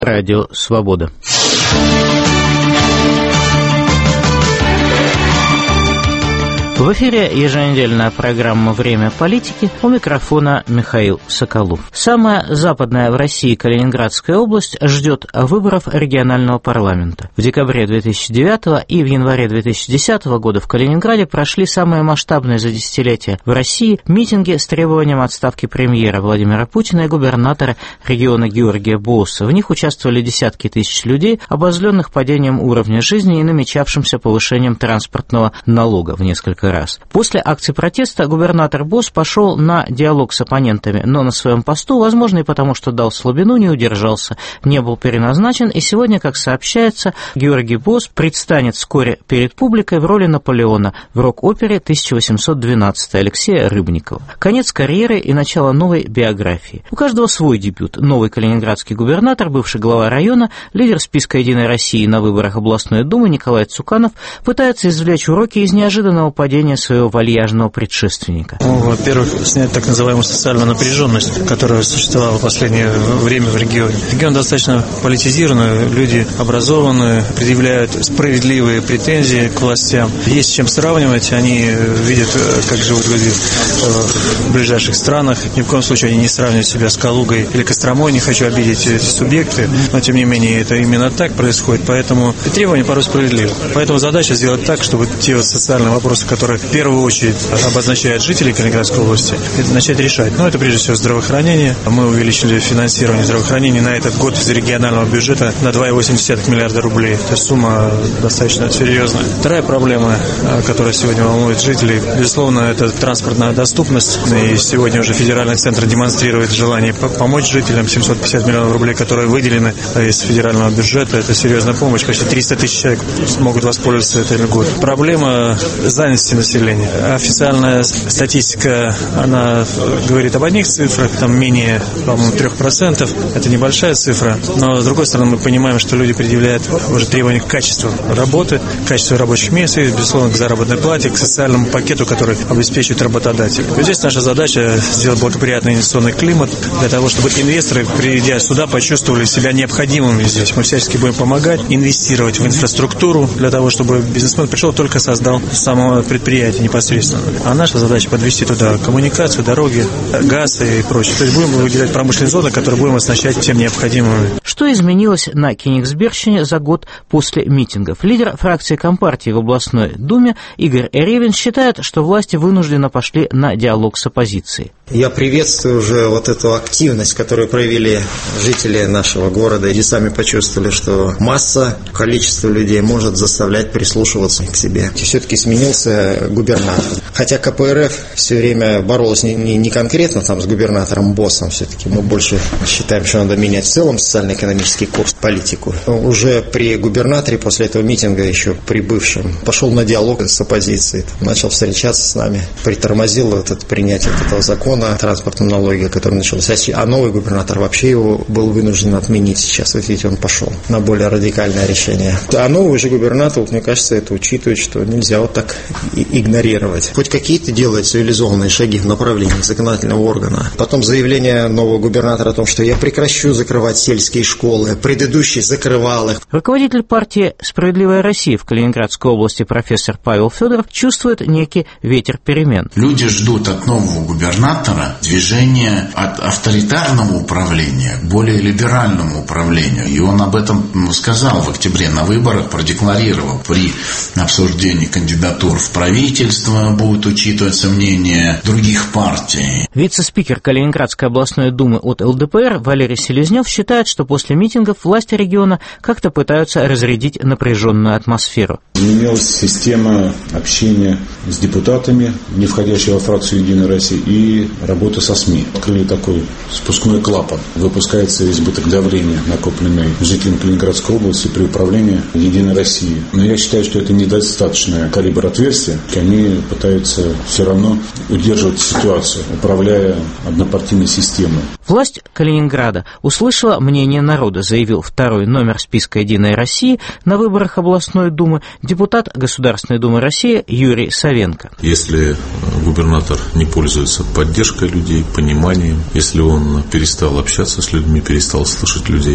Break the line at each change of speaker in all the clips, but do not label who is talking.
Радио «Свобода». В эфире еженедельная программа «Время политики», у микрофона Михаил Соколов. Самая западная в России Калининградская область ждет выборов регионального парламента. В декабре 2009 и в январе 2010 года в Калининграде прошли самые масштабные за десятилетия в России митинги с требованием отставки премьера Владимира Путина и губернатора региона Георгия Босса. В них участвовали десятки тысяч людей, обозленных падением уровня жизни и намечавшимся повышением транспортного налога в несколько раз. После акции протеста губернатор Босс пошел на диалог с оппонентами, но на своем посту, возможно, и потому, что дал слабину, не удержался, не был переназначен, и сегодня, как сообщается, Георгий Босс предстанет вскоре перед публикой в роли Наполеона в рок-опере 1812 Алексея Рыбникова. Конец карьеры и начало новой биографии. У каждого свой дебют. Новый калининградский губернатор, бывший глава района, лидер списка «Единой России» на выборах областной думы Николай Цуканов пытается извлечь уроки из неожиданного падения своего вальяжного предшественника.
Во-первых, снять так называемую социальную напряженность, которая существовала в последнее время в регионе. Регион достаточно политизированный, люди образованные, предъявляют справедливые претензии к властям. Есть с чем сравнивать, они видят, как живут люди в ближайших странах. Ни в коем случае они не сравнивают себя с Калугой или Костромой, не хочу обидеть эти субъекты, но тем не менее это именно так происходит, поэтому требования порой справедливы. Поэтому задача сделать так, чтобы те социальные вопросы, которые в первую очередь обозначают жителей Калининградской области, начать решать. Это прежде всего здравоохранение. Мы увеличили финансирование здравоохранения на этот год из регионального бюджета на 2,8 миллиарда рублей. То есть сумма достаточно серьезная. Вторая проблема, которая сегодня волнует жителей, безусловно, это транспортная доступность. И сегодня уже федеральный центр демонстрирует желание помочь жителям. 750 миллионов рублей, которые выделены из федерального бюджета, это серьезная помощь. Почти 300 тысяч человек могут воспользоваться этой льготой. Проблема занятости населения. Официальная статистика, она говорит об одних цифрах, там менее, по-моему, 3%. Это небольшая цифра, но с другой стороны мы понимаем, что люди предъявляют уже требования к качеству работы, к качеству рабочих мест и, безусловно, к заработной плате, к социальному пакету, который обеспечивает работодатель. И здесь наша задача сделать благоприятный инвестиционный климат для того, чтобы инвесторы, придя сюда, почувствовали себя необходимыми здесь. Мы всячески будем помогать, инвестировать в инфраструктуру для того, чтобы бизнесмен пришел, только создал само предприятие непосредственно. А наша задача подвести туда коммуникацию, дороги, газ и прочее. То есть будем выделять промышленные зоны, которые будем оснащать всем необходимым.
Что изменилось на Кенигсбергщине за год после митингов? Лидер фракции Компартии в областной думе Игорь Ревин считает, что власти вынужденно пошли на диалог с оппозицией.
Я приветствую уже эту активность, которую проявили жители нашего города, и сами почувствовали, что масса, количество людей может заставлять прислушиваться к себе. Все-таки сменился губернатор. Хотя КПРФ все время боролась не конкретно с губернатором Боссом, все-таки мы больше считаем, что надо менять в целом социально-экономический курс, политику. Уже при губернаторе, после этого митинга, еще при бывшем, пошел на диалог с оппозицией, начал встречаться с нами, притормозил принятие этого закона о транспортном налоге, который начался. А новый губернатор вообще его был вынужден отменить сейчас. Вот видите, он пошел на более радикальное решение. А новый же губернатор, мне кажется, это учитывает, что нельзя так игнорировать. Хоть какие-то делать цивилизованные шаги в направлении законодательного органа. Потом заявление нового губернатора о том, что я прекращу закрывать сельские школы. Предыдущий закрывал их.
Руководитель партии «Справедливая Россия» в Калининградской области профессор Павел Федоров чувствует некий ветер перемен.
Люди ждут от нового губернатора движения от авторитарного управления к более либеральному управлению. И он об этом сказал в октябре на выборах, продекларировал. При обсуждении кандидатур в правительство будут учитываться мнения других партий.
Вице-спикер Калининградской областной думы от ЛДПР Валерий Селезнев считает, что после митингов власти региона как-то пытаются разрядить напряженную атмосферу.
Изменилась система общения с депутатами, не входящими во фракцию «Единой России», и работы со СМИ. Открыли такой спускной клапан. Выпускается избыток давления, накопленный жителями Калининградской области при управлении «Единой России». Но я считаю, что это недостаточный калибр отверстия. Они пытаются все равно удерживать ситуацию, управляя однопартийной системой.
Власть Калининграда услышала мнение народа, заявил второй номер списка «Единой России» на выборах областной думы депутат Государственной думы России Юрий Савенко.
Если губернатор не пользуется поддержкой
поддержкой людей, пониманием. Если он перестал общаться с людьми, перестал слышать людей,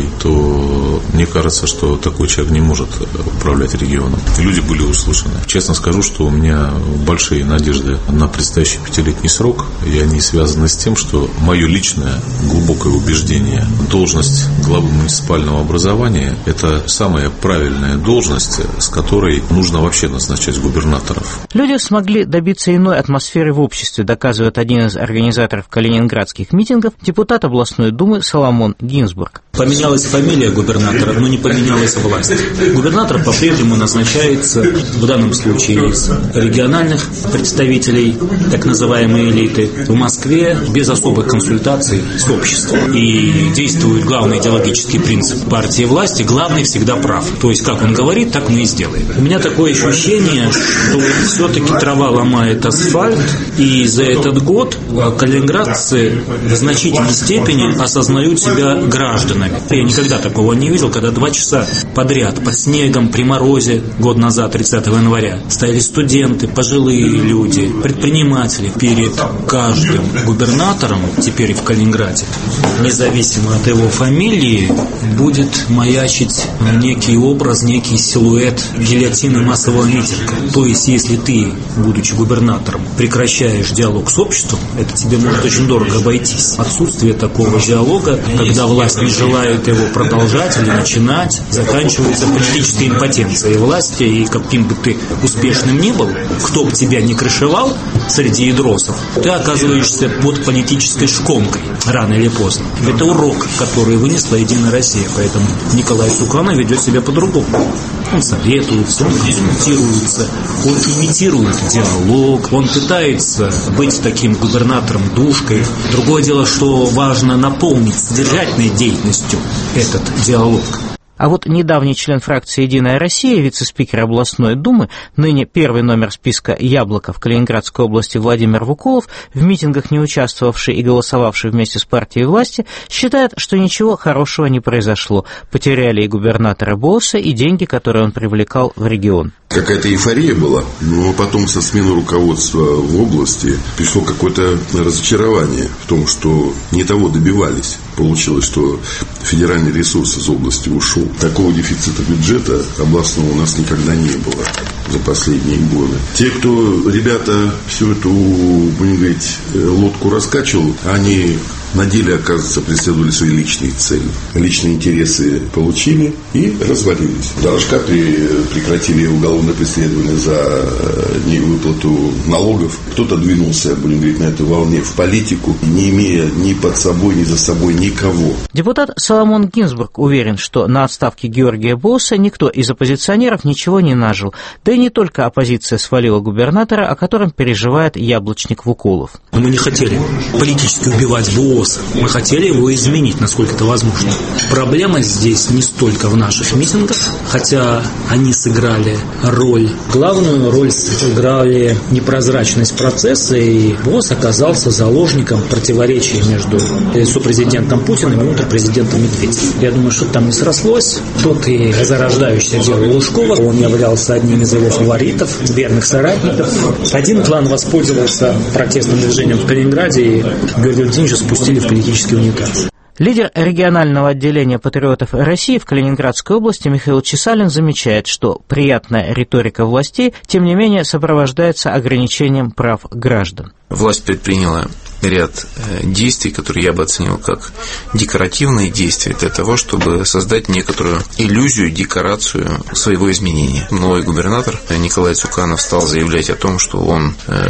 то мне кажется, что такой человек не может управлять регионом. Люди были услышаны. Честно скажу, что у меня большие надежды на предстоящий 5-летний срок, и они связаны с тем, что мое личное глубокое убеждение: должность главы муниципального образования – это самая правильная должность, с которой нужно вообще назначать губернаторов.
Люди смогли добиться иной атмосферы в обществе, доказывает один из организаторов калининградских митингов, депутат областной думы Соломон Гинзбург.
Поменялась фамилия губернатора, но не поменялась власть. Губернатор по-прежнему назначается, в данном случае, из региональных представителей, так называемой элиты, в Москве без особых консультаций с обществом. И действует главный идеологический принцип партии власти: главный всегда прав. То есть, как он говорит, так мы и сделаем. У меня такое ощущение, что все-таки трава ломает асфальт, и за этот год калининградцы в значительной степени осознают себя гражданами. Я никогда такого не видел, когда 2 часа подряд под снегом, при морозе, год назад, 30 января, стояли студенты, пожилые люди, предприниматели. Перед каждым губернатором теперь в Калининграде, независимо от его фамилии, будет маячить некий образ, некий силуэт гильотины массового митинга. То есть, если ты, будучи губернатором, прекращаешь диалог с обществом, это тебе может очень дорого обойтись. Отсутствие такого диалога, когда власть не желает его продолжать или начинать, заканчивается политической импотенцией власти, и каким бы ты успешным ни был, кто бы тебя не крышевал среди ядросов, ты оказываешься под политической шконкой рано или поздно. Это урок, который вынесла Единая Россия, поэтому Николай Цуканов ведет себя по-другому. Он советуется, он консультируется, он имитирует диалог, он пытается быть таким губернатором-душкой. Другое дело, что важно наполнить содержательной деятельностью этот диалог.
А вот недавний член фракции «Единая Россия», вице-спикер областной думы, ныне первый номер списка «Яблоко» в Калининградской области Владимир Вуколов, в митингах не участвовавший и голосовавший вместе с партией власти, считает, что ничего хорошего не произошло. Потеряли и губернатора Босса, и деньги, которые он привлекал в регион.
Какая-то эйфория была, но потом со смены руководства в области пришло какое-то разочарование в том, что не того добивались. Получилось, что федеральный ресурс из области ушел. Такого дефицита бюджета областного у нас никогда не было за последние годы. Те, кто, ребята, всю эту, будем говорить, лодку раскачивал, они на деле, оказывается, преследовали свои личные цели. Личные интересы получили и развалились. Дорожка прекратили уголовное преследование за невыплату налогов. Кто-то двинулся, будем говорить, на этой волне в политику, не имея ни под собой, ни за собой никого.
Депутат Соломон Гинзбург уверен, что на отставке Георгия Босса никто из оппозиционеров ничего не нажил. Да и не только оппозиция свалила губернатора, о котором переживает яблочник Вуколов.
Мы не хотели политически убивать Босса. Мы хотели его изменить, насколько это возможно. Проблема здесь не столько в наших митингах, хотя они сыграли роль. Главную роль сыграли непрозрачность процесса, и Босс оказался заложником противоречий между сопрезидентом Путиным и контрпрезидентом Медведевым. Я думаю, что там не срослось. Тут и зарождающееся дело Лужкова. Он являлся одним из его фаворитов, верных соратников. Один клан воспользовался протестным движением в Калининграде, и Георгия Владимировича спустили в политический унитаз.
Лидер регионального отделения «Патриотов России» в Калининградской области Михаил Чесалин замечает, что приятная риторика властей, тем не менее, сопровождается ограничением прав граждан.
Власть предприняла ряд действий, которые я бы оценил как декоративные действия для того, чтобы создать некоторую иллюзию, декорацию своего изменения. Новый губернатор Николай Цуканов стал заявлять о том, что он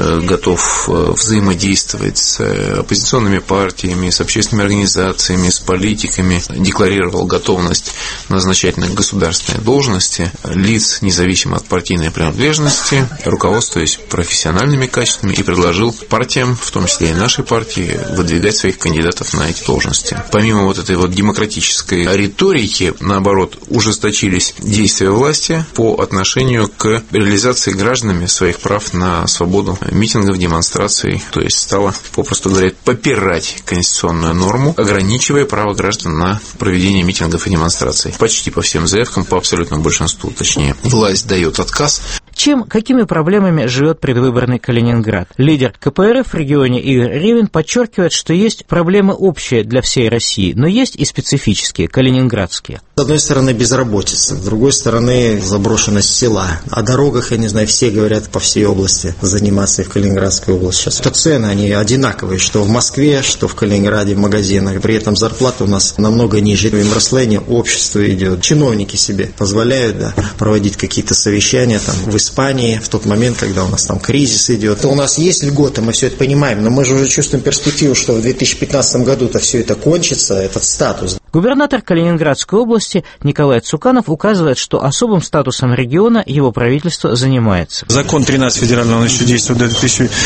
готов взаимодействовать с оппозиционными партиями, с общественными организациями, с политиками, декларировал готовность назначать на государственные должности лиц, независимо от партийной принадлежности, руководствуясь профессиональными качествами, и предложил партиям, в том числе и нашей партии, выдвигать своих кандидатов на эти должности. Помимо вот этой вот демократической риторики, наоборот, ужесточились действия власти по отношению к реализации гражданами своих прав на свободу митингов, демонстраций, то есть стало, попросту говоря, попирать конституционную норму, ограничивая право граждан на проведение митингов и демонстраций. Почти по всем заявкам, по абсолютному большинству, точнее, власть дает отказ.
Чем, какими проблемами живет предвыборный Калининград? Лидер КПРФ в регионе Игорь Ревин подчеркивает, что есть проблемы общие для всей России, но есть и специфические, калининградские.
С одной стороны, безработица, с другой стороны, заброшенность села. О дорогах, я не знаю, все говорят по всей области заниматься и в Калининградской области. Сейчас то цены, они одинаковые, что в Москве, что в Калининграде, в магазинах. При этом зарплата у нас намного ниже. В Имраслене общество идет. Чиновники себе позволяют проводить какие-то совещания там, в Испании в тот момент, когда у нас там кризис идет. То у нас есть льготы, мы все это понимаем, но мы же уже чувствуем перспективу, что в 2015 году-то все это кончится, этот статус.
Губернатор Калининградской области Николай Цуканов указывает, что особым статусом региона его правительство занимается.
Закон 13 федеральный, он еще действует до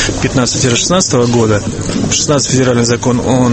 2015-16 года. 16 федеральный закон, он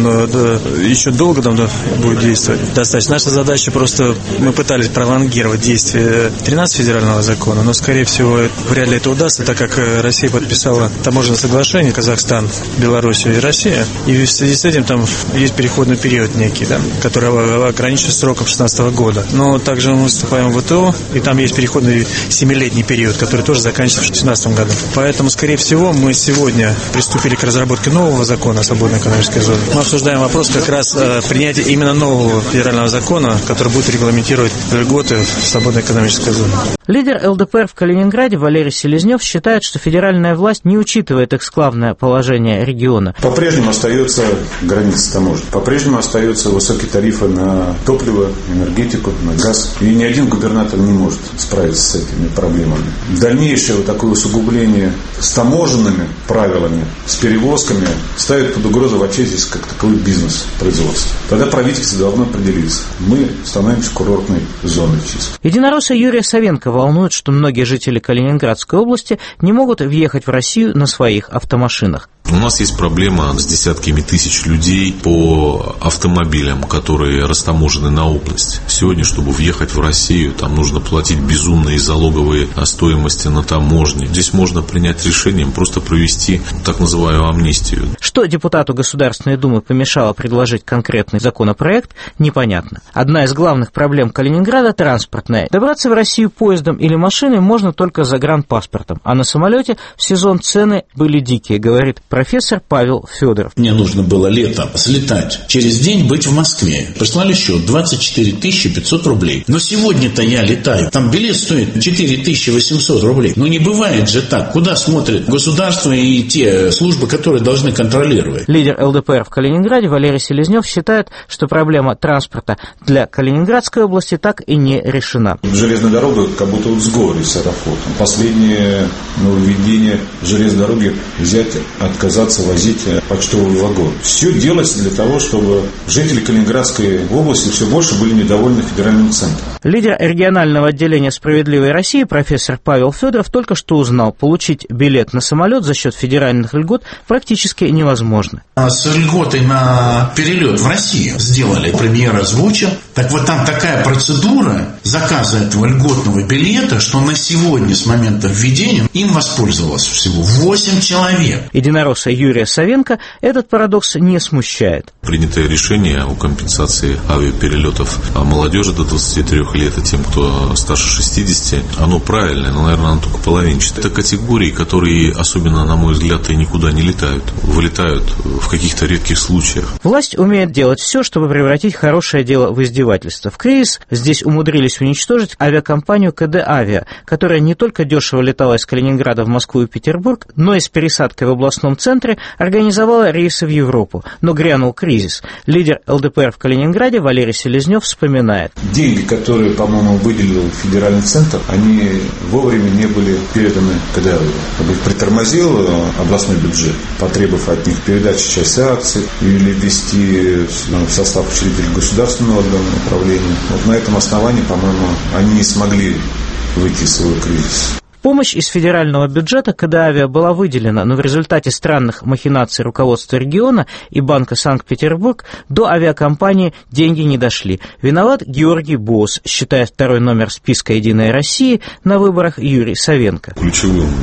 еще долго там будет действовать. Достаточно. Наша задача просто, мы пытались пролонгировать действие 13 федерального закона, но, скорее всего, вряд ли это удастся, так как Россия подписала таможенное соглашение, Казахстан, Белоруссия и Россия, и в связи с этим там есть переходный период некий, который ограничен сроком 2016 года. Но также мы вступаем в ВТО, и там есть переходный 7-летний период, который тоже заканчивается в 2016 году. Поэтому, скорее всего, мы сегодня приступили к разработке нового закона о свободной экономической зоне. Мы обсуждаем вопрос как раз принятия именно нового федерального закона, который будет регламентировать льготы в свободной экономической зоне.
Лидер ЛДПР в Калининграде Валерий Селезнев считает, что федеральная власть не учитывает эксклавное положение региона.
По-прежнему остается граница таможни. По-прежнему остаются высокие тарифы на топливо, энергетику, на газ. И ни один губернатор не может справиться с этими проблемами. Дальнейшее такое усугубление с таможенными правилами, с перевозками ставит под угрозу вообще здесь как таковой бизнес производства. Тогда правительство должно определиться. Мы становимся курортной зоной чисто.
Единоросса Юрия Савенко волнует, что многие жители Калининградской области не могут въехать в Россию на своих автомашинах.
У нас есть проблема с десятками тысяч людей по автомобилям, которые растаможены на область. Сегодня, чтобы въехать в Россию, там нужно платить безумные залоговые стоимости на таможне. Здесь можно принять решение просто провести так называемую амнистию.
Что депутату Государственной Думы помешало предложить конкретный законопроект, непонятно. Одна из главных проблем Калининграда – транспортная. Добраться в Россию поездом или машиной можно только с загранпаспортом, а на самолете в сезон цены были дикие, говорит профессор Павел Федоров.
Мне нужно было летом слетать, через день быть в Москве. Прислали счет 24 500 рублей. Но сегодня-то я летаю. Там билет стоит 4 800 рублей. Ну не бывает же так. Куда смотрит государство и те службы, которые должны контролировать?
Лидер ЛДПР в Калининграде Валерий Селезнев считает, что проблема транспорта для Калининградской области так и не решена.
Железная дорога как будто в сговоре с Аэрофлотом. Последнее нововведение железной дороги взять, отказаться возить почтовый вагон. Все делается для того, чтобы жители Калининградской области все больше были недовольны федеральным центром.
Лидер регионального отделения «Справедливой России» профессор Павел Федоров только что узнал, получить билет на самолет за счет федеральных льгот практически невозможно.
С льготой на перелет в Россию сделали, премьер озвучил. Так вот там такая процедура заказа этого льготного билета, что на сегодня с момента введения им воспользовалось всего 8 человек.
Единоросса Юрия Савенко этот парадокс не смущает.
Принятое решение о компенсации авиаперелетов молодежи до 23 лет и тем, кто старше 60, оно правильное, но, наверное, оно только половинчатое. Это категории, которые, особенно, на мой взгляд, и никуда не летают. Вылетают в каких-то редких случаях.
Власть умеет делать все, чтобы превратить хорошее дело в издевательство. В кризис здесь умудрились уничтожить авиакомпанию КД Авиа, которая не только дешево летала из Калининграда в Москву и Петербург, но и с пересадкой в областном центре организовала рейсы в Европу. Но грянул кризис. Лидер ЛДПР в Калининграде Валерий Селезнев вспоминает.
Деньги, которые, по-моему, выделил федеральный центр, они вовремя не были переданы КД Авиа. Притормозил областной бюджет, потребовав от них передачи части акций или ввести в состав учредителей государственного управления. Вот на этом основании, по-моему, они не смогли выйти из своего кризиса.
Помощь из федерального бюджета КД Авиа была выделена, но в результате странных махинаций руководства региона и Банка Санкт-Петербург до авиакомпании деньги не дошли. Виноват Георгий Босс, считает второй номер списка «Единой России» на выборах Юрий Савенко.
Ключевым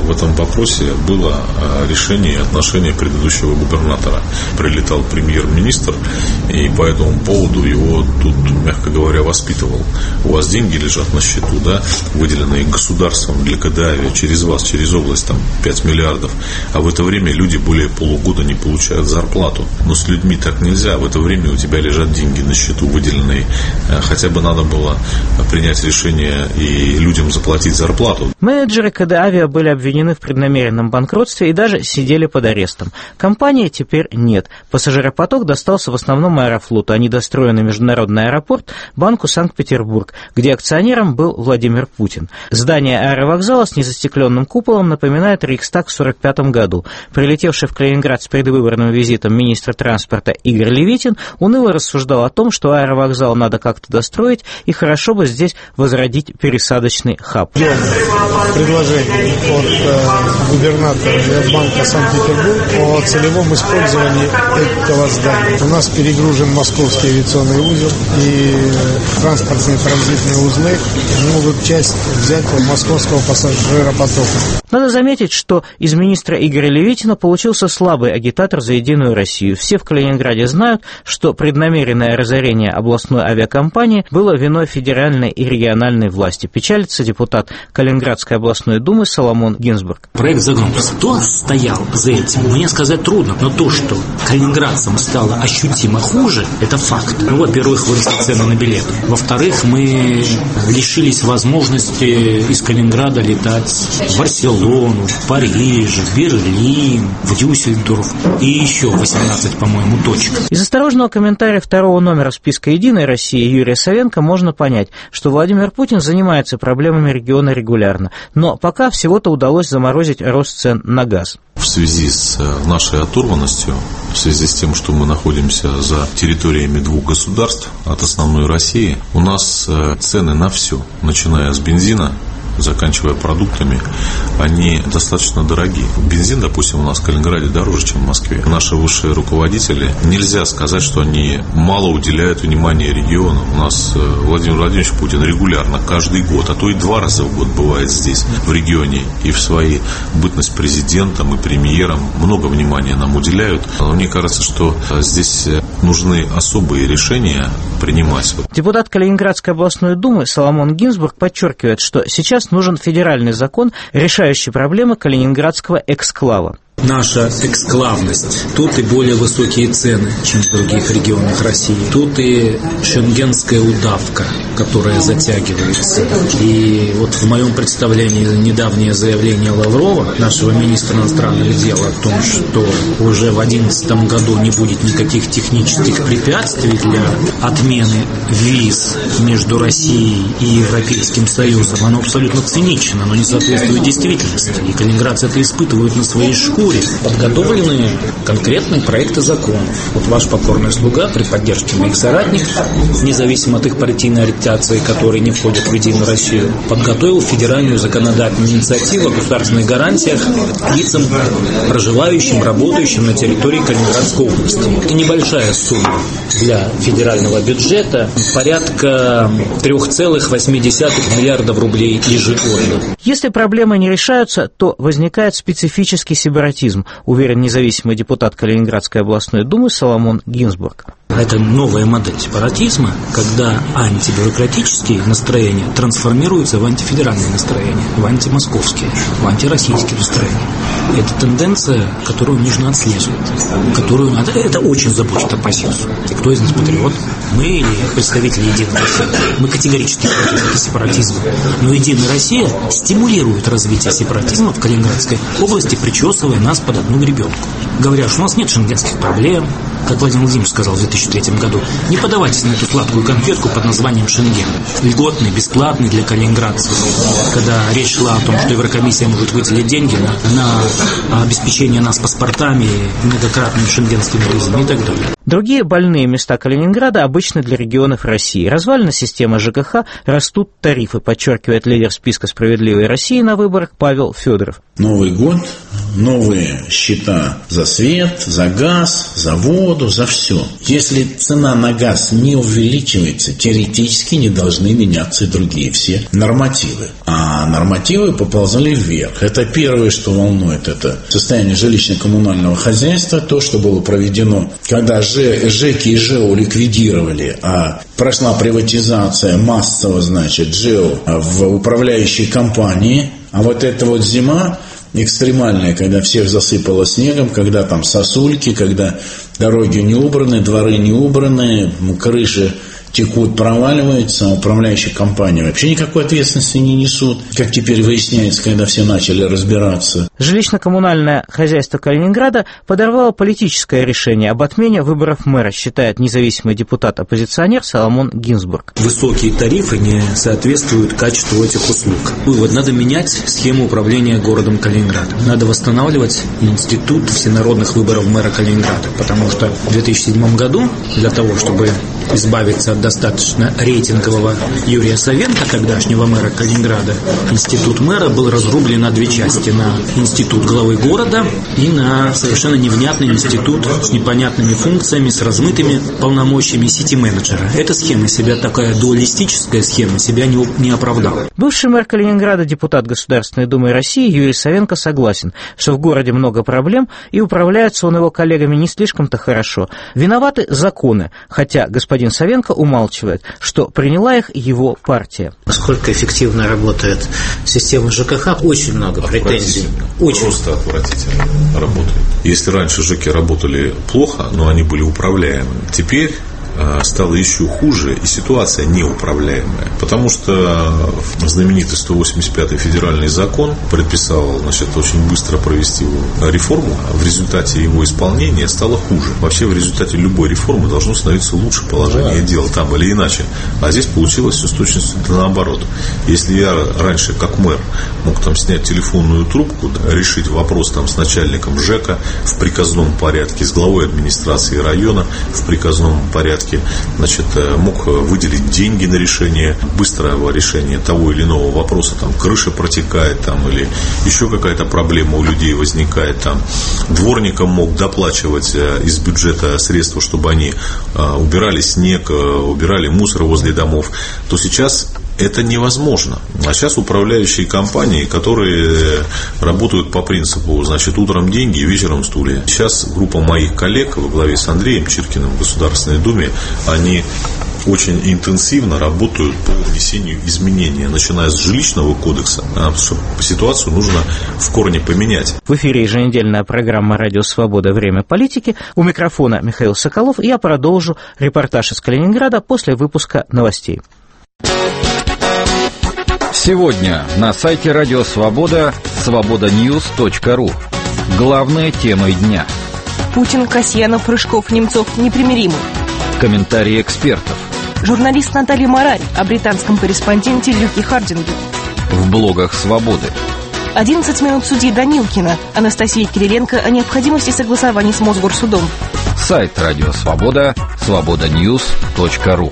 в этом вопросе было решение и отношение предыдущего губернатора. Прилетал премьер-министр, и по этому поводу его тут, мягко говоря, воспитывал. У вас деньги лежат на счету, да, выделенные государством для КДАВИА через вас, через область, там, 5 миллиардов, а в это время люди более полугода не получают зарплату. Но с людьми так нельзя. В это время у тебя лежат деньги на счету, выделенные. Хотя бы надо было принять решение и людям заплатить зарплату.
Менеджеры КДАВИА были обвинены в преднамеренном банкротстве и даже сидели под арестом. Компании теперь нет. Пассажиропоток достался в основном Аэрофлоту, а недостроенный международный аэропорт – Банку Санкт-Петербург, где акционером был Владимир Путин. Здание аэровокзала с незастекленным куполом напоминает Рейхстаг в 1945 году. Прилетевший в Калининград с предвыборным визитом министр транспорта Игорь Левитин уныло рассуждал о том, что аэровокзал надо как-то достроить, и хорошо бы здесь возродить пересадочный хаб.
Предложение от губернатора Банка Санкт-Петербург о целевом использовании этого здания. У нас перегружен московский авиационный узел, и транспортные транзитные узлы могут часть взять от московского пассажиропотока.
Надо заметить, что из министра Игоря Левитина получился слабый агитатор за Единую Россию. Все в Калининграде знают, что преднамеренное разорение областной авиакомпании было виной федеральной и региональной власти. Печалится депутат Калининградской областной думы Соломон Гинзбург.
Проект загнулся. Кто стоял за этим? Мне сказать трудно, но то, что калининградцам стало ощутимо хуже, это факт. Ну, во-первых, выросли цены на билеты. Во-вторых, мы лишились возможности из Калининграда летать в Барселону, в Париж, в Берлин, в Дюссельдорф и еще 18, по-моему, точек.
Из осторожного комментария второго номера списка «Единой России» Юрия Савенко можно понять, что Владимир Путин занимается проблемами региона регулярно, но пока всего-то удалось заморозить рост цен на газ.
В связи с нашей оторванностью, в связи с тем, что мы находимся за территориями двух государств от основной России, у нас цены на все, начиная с бензина, заканчивая продуктами, они достаточно дорогие. Бензин, допустим, у нас в Калининграде дороже, чем в Москве. Наши высшие руководители, нельзя сказать, что они мало уделяют внимания региону. У нас Владимир Владимирович Путин регулярно, каждый год, а то и 2 раза в год бывает здесь, в регионе, и в своей бытность президентом и премьером много внимания нам уделяют. Но мне кажется, что здесь нужны особые решения принимать.
Депутат Калининградской областной думы Соломон Гинзбург подчеркивает, что сейчас нужен федеральный закон, решающий проблемы калининградского эксклава.
Наша эксклавность. Тут и более высокие цены, чем в других регионах России. Тут и шенгенская удавка, которая затягивается. И вот в моем представлении недавнее заявление Лаврова, нашего министра иностранных дел, о том, что уже в 2011 году не будет никаких технических препятствий для отмены виз между Россией и Европейским Союзом, оно абсолютно цинично, оно не соответствует действительности. И калининградцы это испытывают на своей шкуре. Подготовлены конкретные проекты законов. Вот ваш покорный слуга при поддержке моих соратников, независимо от их партийной ориентации, которые не входят в Единую Россию, подготовил федеральную законодательную инициативу о государственных гарантиях лицам, проживающим, работающим на территории Калининградской области. Это небольшая сумма для федерального бюджета, порядка 3,8 миллиардов рублей ежегодно.
Если проблемы не решаются, то возникает специфический сепаратизм, уверен независимый депутат Калининградской областной думы Соломон Гинзбург.
Это новая модель сепаратизма, когда антибюрократические настроения трансформируются в антифедеральные настроения, в антимосковские, в антироссийские настроения. Это тенденция, которую нужно отслеживать, которую надо. Это очень заботит оппозицию. Кто из нас патриот? Мы или представители Единой России? Мы категорически против сепаратизма. Но Единая Россия стимулирует развитие сепаратизма в Калининградской области, причесывая нас под одну гребенку. Говоря, что у нас нет шенгенских проблем, как Владимир Владимирович сказал в 2003 году, не подавайтесь на эту сладкую конфетку под названием Шенген. Льготный, бесплатный для калининградцев. Когда речь шла о том, что Еврокомиссия может выделить деньги на обеспечение нас паспортами, многократными шенгенскими визами и так далее.
Другие больные места Калининграда обычны для регионов России. Развалена система ЖКХ, растут тарифы, подчеркивает лидер списка «Справедливой России» на выборах Павел Федоров.
Новый год, новые счета за свет, за газ, за воду. народу за все. Если цена на газ не увеличивается, теоретически не должны меняться и другие все нормативы. А нормативы поползли вверх. Это первое, что волнует, это состояние жилищно-коммунального хозяйства, то, что было проведено, когда ЖЭКи и ЖЭО ликвидировали, а прошла приватизация массово, значит, ЖЭО в управляющей компании, а вот эта вот зима экстремальная, когда всех засыпало снегом, когда там сосульки, когда дороги не убраны, дворы не убраны, крыши текут, проваливаются, а управляющие компании вообще никакой ответственности не несут, как теперь выясняется, когда все начали разбираться.
Жилищно-коммунальное хозяйство Калининграда подорвало политическое решение об отмене выборов мэра, считает независимый депутат-оппозиционер Соломон Гинзбург.
Высокие тарифы не соответствуют качеству этих услуг. Вывод: надо менять схему управления городом Калининград. Надо восстанавливать институт всенародных выборов мэра Калининграда, потому что в 2007 году для того, чтобы избавиться от достаточно рейтингового Юрия Савенко, тогдашнего мэра Калининграда, институт мэра был разрублен на две части: на институт главы города и на совершенно невнятный институт с непонятными функциями, с размытыми полномочиями сити-менеджера. Эта схема себя, такая дуалистическая схема, себя не оправдала.
Бывший мэр Калининграда, депутат Государственной Думы России Юрий Савенко согласен, что в городе много проблем, и управляется он его коллегами не слишком-то хорошо. Виноваты законы, хотя господин Савенко умалчивает, что приняла их его партия.
Насколько эффективно работает система ЖКХ? Очень много претензий.
Просто отвратительно работает. Если раньше ЖЭКи работали плохо, но они были управляемыми, теперь стало еще хуже, и ситуация неуправляемая. Потому что знаменитый 185-й федеральный закон предписал, значит, очень быстро провести реформу. В результате его исполнения стало хуже. Вообще в результате любой реформы должно становиться лучше положение дел, там или иначе. А здесь получилось все с точностью наоборот. Если я раньше, как мэр, мог там снять телефонную трубку, решить вопрос там с начальником ЖЭКа в приказном порядке, с главой администрации района в приказном порядке, значит, мог выделить деньги на решение, быстрого решения того или иного вопроса, там крыша протекает, там, или еще какая-то проблема у людей возникает, там, дворникам мог доплачивать из бюджета средства, чтобы они убирали снег, убирали мусор возле домов, то сейчас это невозможно. А сейчас управляющие компании, которые работают по принципу, значит, утром деньги, вечером стулья. Сейчас группа моих коллег во главе с Андреем Чиркиным в Государственной Думе, они очень интенсивно работают по внесению изменений, начиная с жилищного кодекса, потому что ситуацию нужно в корне поменять.
В эфире еженедельная программа «Радио Свобода. Время политики». У микрофона Михаил Соколов. Я продолжу репортаж из Калининграда после выпуска новостей.
Сегодня на сайте Радио Свобода свободаньюз.ру. Главные темы дня.
Путин, Касьянов, Рыжков, Немцов непримиримы.
Комментарии экспертов.
Журналист Наталья Марарь о британском корреспонденте Люке Хардинге.
В блогах Свободы.
11 минут судьи Данилкина. Анастасия Кириленко о необходимости согласования с Мосгорсудом.
Сайт Радио Свобода свободаньюз.ру.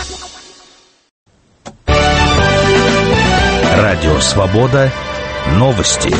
Радио Свобода. Новости.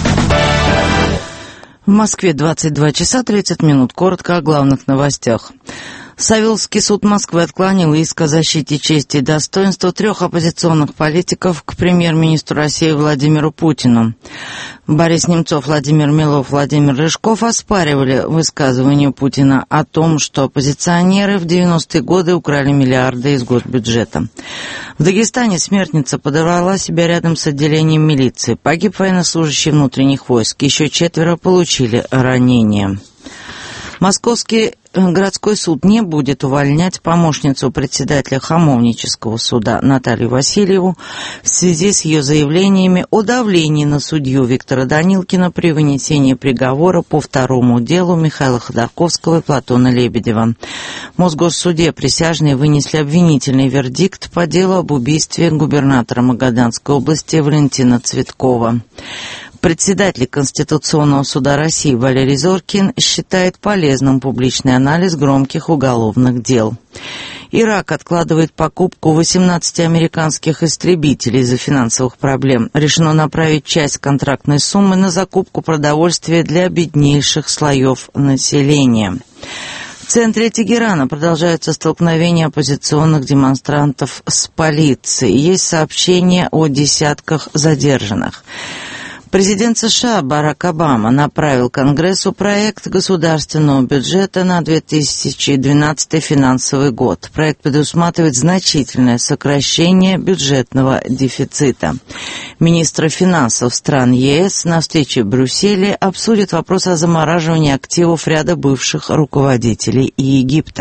В Москве 22 часа 30 минут. Коротко о главных новостях. Савеловский суд Москвы отклонил иск о защите чести и достоинства 3 оппозиционных политиков к премьер-министру России Владимиру Путину. Борис Немцов, Владимир Милов, Владимир Рыжков оспаривали высказывание Путина о том, что оппозиционеры в 90-е годы украли миллиарды из госбюджета. В Дагестане смертница подорвала себя рядом с отделением милиции. Погиб военнослужащий внутренних войск. Еще 4 получили ранения. Московский городской суд не будет увольнять помощницу председателя Хамовнического суда Наталью Васильеву в связи с ее заявлениями о давлении на судью Виктора Данилкина при вынесении приговора по второму делу Михаила Ходорковского и Платона Лебедева. В Мосгорсуде присяжные вынесли обвинительный вердикт по делу об убийстве губернатора Магаданской области Валентина Цветкова. Председатель Конституционного суда России Валерий Зоркин считает полезным публичный анализ громких уголовных дел. Ирак откладывает покупку 18 американских истребителей из-за финансовых проблем. Решено направить часть контрактной суммы на закупку продовольствия для беднейших слоев населения. В В центре Тегерана продолжаются столкновения оппозиционных демонстрантов с полицией. Есть сообщения о десятках задержанных. Президент США Барак Обама направил Конгрессу проект государственного бюджета на 2012 финансовый год. Проект предусматривает значительное сокращение бюджетного дефицита. Министры финансов стран ЕС на встрече в Брюсселе обсудят вопрос о замораживании активов ряда бывших руководителей Египта.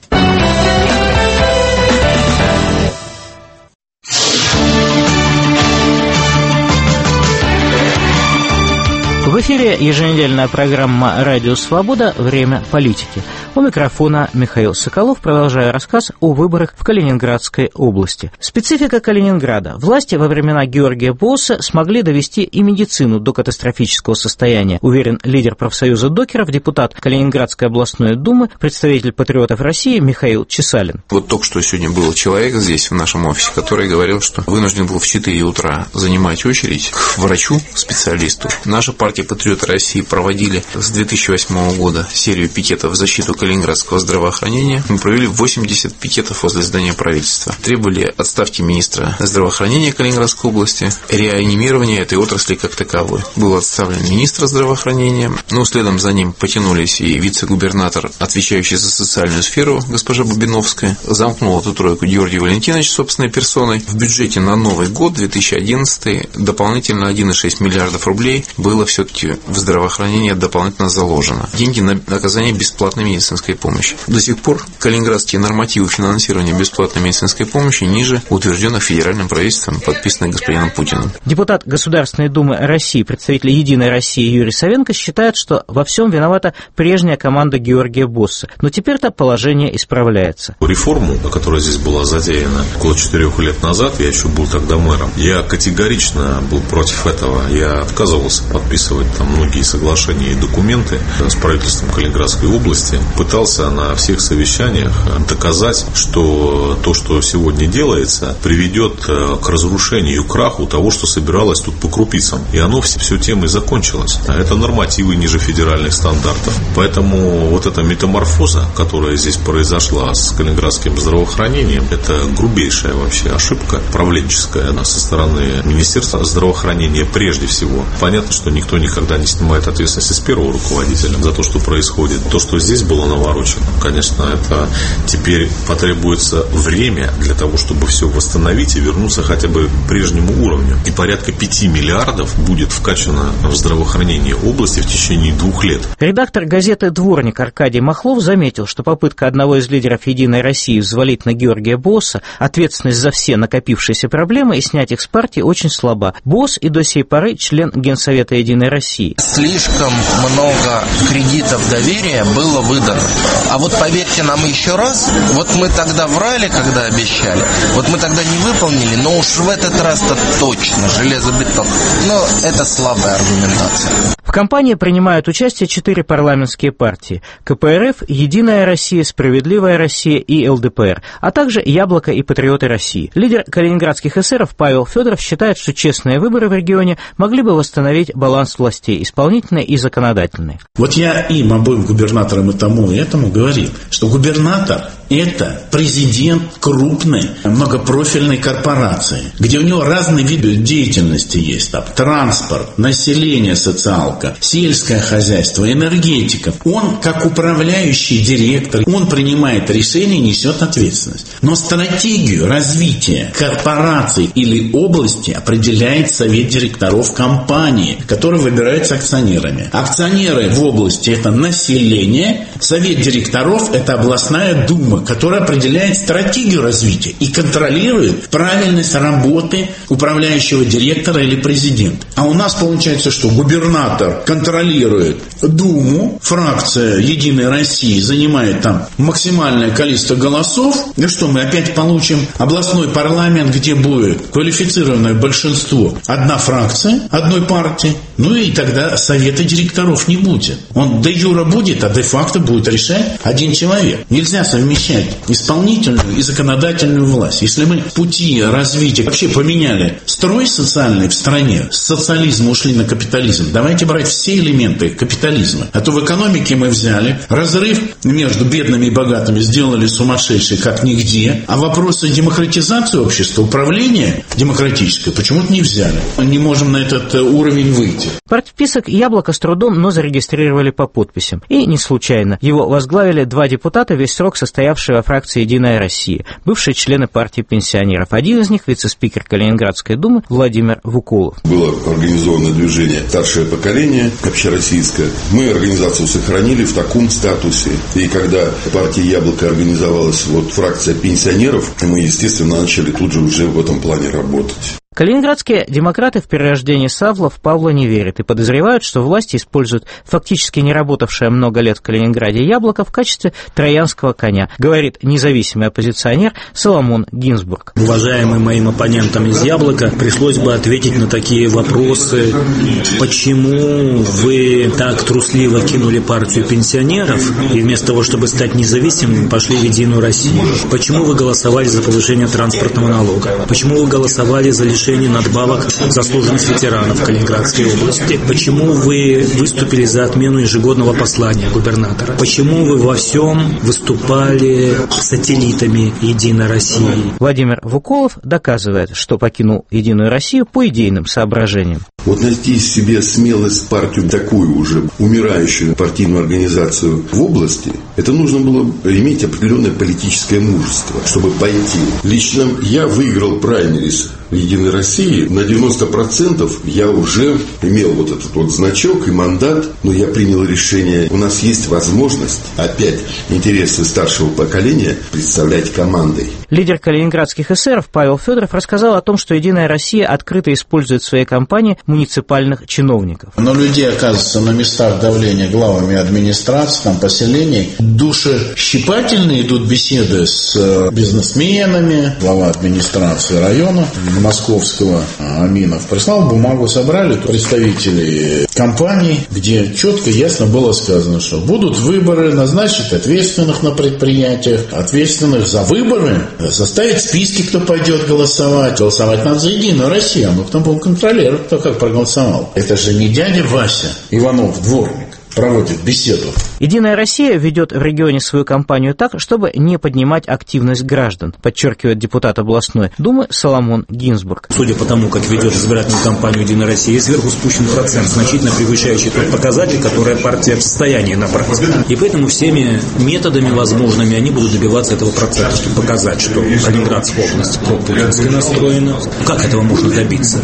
В эфире еженедельная программа «Радио Свобода. Время политики». У микрофона Михаил Соколов. Продолжаю рассказ о выборах в Калининградской области. Специфика Калининграда. Власти во времена Георгия Босса смогли довести и медицину до катастрофического состояния, уверен лидер профсоюза докеров, депутат Калининградской областной думы, представитель патриотов России Михаил Чесалин.
Вот только что сегодня был человек здесь, в нашем офисе, который говорил, что вынужден был в 4 утра занимать очередь к врачу, специалисту. Наша партия «Патриоты России» проводили с 2008 года серию пикетов в защиту калининградского здравоохранения. Мы провели 80 пикетов возле здания правительства. Требовали отставки министра здравоохранения Калининградской области, реанимирования этой отрасли как таковой. Был отставлен министр здравоохранения, но следом за ним потянулись и вице-губернатор, отвечающий за социальную сферу, госпожа Бубиновская. Замкнул эту тройку Георгий Валентинович собственной персоной. В бюджете на Новый год, 2011, дополнительно 1,6 миллиардов рублей было все-таки в здравоохранение дополнительно заложено. Деньги на оказание бесплатной медицинской помощи. До сих пор калининградские нормативы финансирования бесплатной медицинской помощи ниже утвержденных федеральным правительством, подписанных господином Путиным.
Депутат Государственной Думы России, представитель «Единой России» Юрий Савенко считает, что во всем виновата прежняя команда Георгия Босса. Но теперь-то положение исправляется.
Реформу, которая здесь была затеяна около 4 лет назад, я еще был тогда мэром, я категорично был против этого. Я отказывался подписывать там многие соглашения и документы с правительством Калининградской области. Пытался на всех совещаниях доказать, что то, что сегодня делается, приведет к разрушению и краху того, что собиралось тут по крупицам. И оно все тем и закончилось. А это нормативы ниже федеральных стандартов. Поэтому вот эта метаморфоза, которая здесь произошла с калининградским здравоохранением, это грубейшая вообще ошибка правленческая со стороны Министерства здравоохранения прежде всего. Понятно, что никто никогда не снимает ответственности с первого руководителя за то, что происходит. То, что здесь было наворочено, конечно, это теперь потребуется время для того, чтобы все восстановить и вернуться хотя бы к прежнему уровню. И порядка 5 миллиардов будет вкачано в здравоохранение области в течение 2 лет.
Редактор газеты «Дворник» Аркадий Махлов заметил, что попытка одного из лидеров «Единой России» взвалить на Георгия Босса ответственность за все накопившиеся проблемы и снять их с партии очень слаба. Босс и до сей поры член Генсовета «Единой России».
Слишком много кредитов доверия было выдано. А вот поверьте нам еще раз, вот мы тогда врали, когда обещали, вот мы тогда не выполнили, но уж в этот раз-то точно, железобетон. Но это слабая аргументация.
В кампании принимают участие 4 парламентские партии – КПРФ, «Единая Россия», «Справедливая Россия» и ЛДПР, а также «Яблоко» и «Патриоты России». Лидер калининградских эсеров Павел Федоров считает, что честные выборы в регионе могли бы восстановить баланс властей, исполнительной и законодательной.
Вот я им, обоим губернаторам и тому, и этому говорил, что губернатор – это президент крупной многопрофильной корпорации, где у него разные виды деятельности есть. Там транспорт, население, социалка, сельское хозяйство, энергетика. Он, как управляющий директор, он принимает решения, несет ответственность. Но стратегию развития корпорации или области определяет совет директоров компании, который выбирается акционерами. Акционеры в области – это население, совет директоров – это областная дума, которая определяет стратегию развития и контролирует правильность работы управляющего директора или президента. А у нас получается, что губернатор контролирует Думу, фракция «Единой России» занимает там максимальное количество голосов, и что мы опять получим областной парламент, где будет квалифицированное большинство. Одна фракция, одной партии, ну и тогда совета директоров не будет. Он де юре будет, а де факто будет решать один человек. Нельзя совмещать совмещать исполнительную и законодательную власть. Если мы пути развития вообще поменяли строй социальный в стране, с социализма ушли на капитализм, давайте брать все элементы капитализма. А то в экономике мы взяли разрыв между бедными и богатыми, сделали сумасшедший как нигде, а вопросы демократизации общества, управления демократическое почему-то не взяли. Мы не можем на этот уровень выйти.
Партсписок «Яблоко» с трудом, но зарегистрировали по подписям. И не случайно. Его возглавили 2 депутата, весь срок состоявшие во фракции «Единая Россия», бывшие члены партии пенсионеров. Один из них – вице-спикер Калининградской думы Владимир Вуколов.
Было организовано движение «Старшее поколение» общероссийское. Мы организацию сохранили в таком статусе. И когда партия «Яблоко» организовалась, фракция пенсионеров, мы, естественно, начали тут же уже в этом плане работать.
Калининградские демократы в перерождение Савла в Павла не верят и подозревают, что власти используют фактически не работавшее много лет в Калининграде «Яблоко» в качестве троянского коня, говорит независимый оппозиционер Соломон Гинзбург.
Уважаемым моим оппонентам из «Яблока» пришлось бы ответить на такие вопросы. Почему вы так трусливо кинули партию пенсионеров и вместо того, чтобы стать независимыми, пошли в «Единую Россию»? Почему вы голосовали за повышение транспортного налога? Почему вы голосовали за лишение надбавок заслуженных ветеранов Калининградской области? Почему вы выступили за отмену ежегодного послания губернатора? Почему вы во всем выступали сателлитами «Единой России»?
Владимир Вуколов доказывает, что покинул «Единую Россию» по идейным соображениям.
Найти в себе смелость партию, такую уже умирающую партийную организацию в области, это нужно было иметь определенное политическое мужество, чтобы пойти. Лично я выиграл праймерис в «Единой России». На 90% я уже имел этот значок и мандат, но я принял решение. У нас есть возможность опять интересы старшего поколения представлять командой.
Лидер калининградских эсеров Павел Федоров рассказал о том, что «Единая Россия» открыто использует в своей кампании муниципальных чиновников.
Но людей оказывается на местах давления главами администрации, поселений. Душещипательные идут беседы с бизнесменами. Глава администрации района московского Аминов прислал бумагу, собрали представителей компаний, где четко и ясно было сказано, что будут выборы, назначить ответственных на предприятиях, ответственных за выборы, составить списки, кто пойдет голосовать. Голосовать надо за «Единую Россию», мы потом будем контролировать, кто как проголосовал. Это же не дядя Вася Иванов, дворник, проводит беседу.
«Единая Россия» ведет в регионе свою кампанию так, чтобы не поднимать активность граждан, подчеркивает депутат областной думы Соломон Гинзбург.
Судя по тому, как ведет избирательную кампанию «Единая Россия», сверху спущен процент, значительно превышающий тот показатель, который партия в состоянии набрать. И поэтому всеми методами возможными они будут добиваться этого процента, чтобы показать, что Калининградская область пропутински настроена. Как этого можно добиться?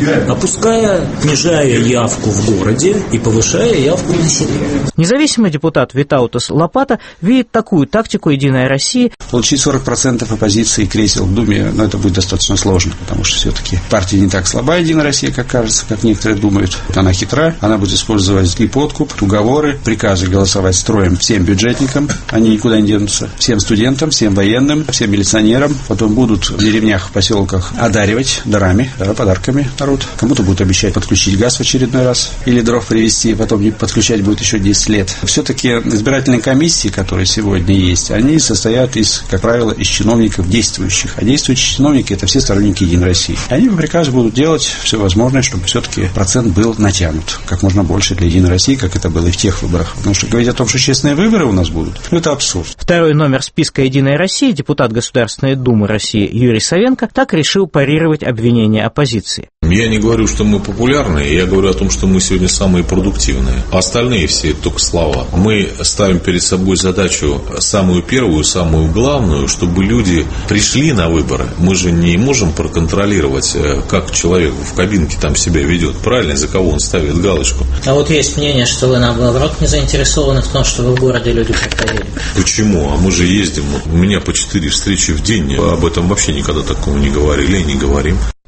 Снижая явку в городе и повышая явку в населении.
Независимый депутат Витаутас Лопата видит такую тактику «Единой России».
Получить 40% оппозиции кресел в Думе, это будет достаточно сложно, потому что все-таки партия не так слаба, «Единая Россия», как кажется, как некоторые думают. Она хитра, она будет использовать и подкуп, уговоры, приказы голосовать строем всем бюджетникам, они никуда не денутся, всем студентам, всем военным, всем милиционерам. Потом будут в деревнях, в поселках одаривать дарами, подарками народ. Кому-то будут обещать подключить газ в очередной раз или дров привезти, потом не подключать будет еще 10 лет. Все-таки избирательные комиссии, которые сегодня есть, они состоят как правило, из чиновников действующих. А действующие чиновники – это все сторонники «Единой России». Они по приказу будут делать все возможное, чтобы все-таки процент был натянут как можно больше для «Единой России», как это было и в тех выборах. Потому что говорить о том, что честные выборы у нас будут, это абсурд.
Второй номер списка «Единой России», депутат Государственной Думы России Юрий Савенко, так решил парировать обвинения оппозиции.
Я не говорю, что мы популярные, я говорю о том, что мы сегодня самые продуктивные. А остальные все только слова. Мы ставим перед собой задачу самую первую, самую главную, чтобы люди пришли на выборы. Мы же не можем проконтролировать, как человек в кабинке там себя ведет, правильно, за кого он ставит галочку.
А есть мнение, что вы, наоборот, не заинтересованы в том, чтобы в городе люди приходили.
Почему? А мы же ездим. У меня по 4 встречи в день. Об этом вообще никогда такого не говорили и не говорим.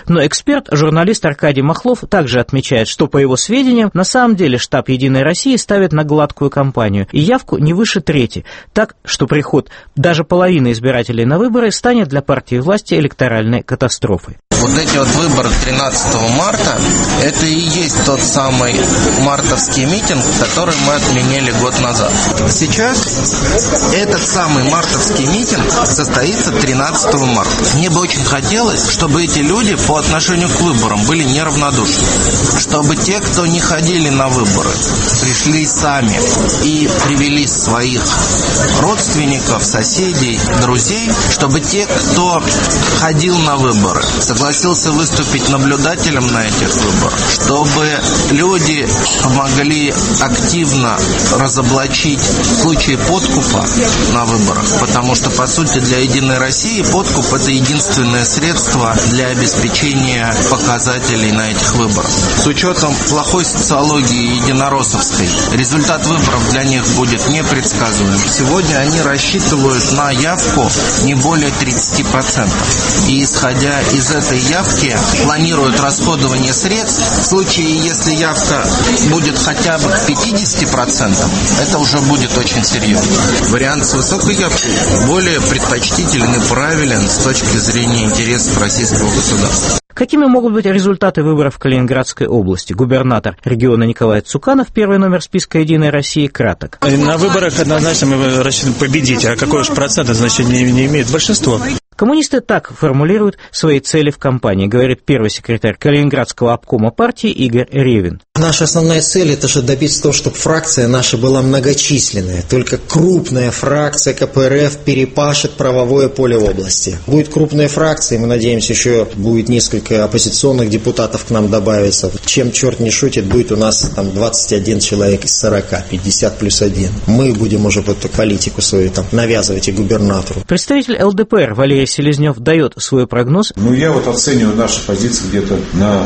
Но эксперт, журналист Аркадий Махлов также отмечает, что, по его сведениям, на самом деле штаб «Единой России» ставит на гладкую кампанию и явку не выше трети, так что приход даже половины избирателей на выборы станет для партии власти электоральной катастрофой.
Вот эти вот выборы 13 марта, это и есть тот самый мартовский митинг, который мы отменили год назад. Сейчас этот самый мартовский митинг состоится 13 марта. Мне бы очень хотелось, чтобы эти люди по отношению к выборам были неравнодушны. Чтобы те, кто не ходили на выборы, пришли сами и привели своих родственников, соседей, друзей, чтобы те, кто ходил на выборы, согласился выступить наблюдателем на этих выборах, чтобы люди помогли активно разоблачить случаи подкупа на выборах, потому что, по сути, для «Единой России» подкуп – это единственное средство для обеспечения показателей на этих выборах. С учетом плохой социологии единороссовской, результат выборов для них будет непредсказуем. Сегодня они рассчитывают на явку не более 30%. И, исходя из этой явки, планируют расходование средств. В случае, если явка будет хотя бы к 50%, это уже будет очень серьезно. Вариант с высокой явкой более предпочтителен и правилен с точки зрения интересов российского государства.
Какими могут быть результаты выборов в Калининградской области? Губернатор региона Николай Цуканов, первый номер списка «Единой России», краток.
На выборах однозначно мы рассчитываем победить, а какой уж процент, это значение не имеет. Большинство.
Коммунисты так формулируют свои цели в кампании, говорит первый секретарь Калининградского обкома партии Игорь Ревин.
Наша основная цель – это же добиться того, чтобы фракция наша была многочисленная. Только крупная фракция КПРФ перепашет правовое поле в области. Будет крупная фракция, мы надеемся, еще будет несколько оппозиционных депутатов к нам добавиться. Чем черт не шутит, будет у нас там 21 человек из 40, 50 плюс 1. Мы будем уже вот политику свою там навязывать и губернатору.
Представитель ЛДПР Валерий Селезнев дает свой прогноз.
Я вот оцениваю наши позиции где-то на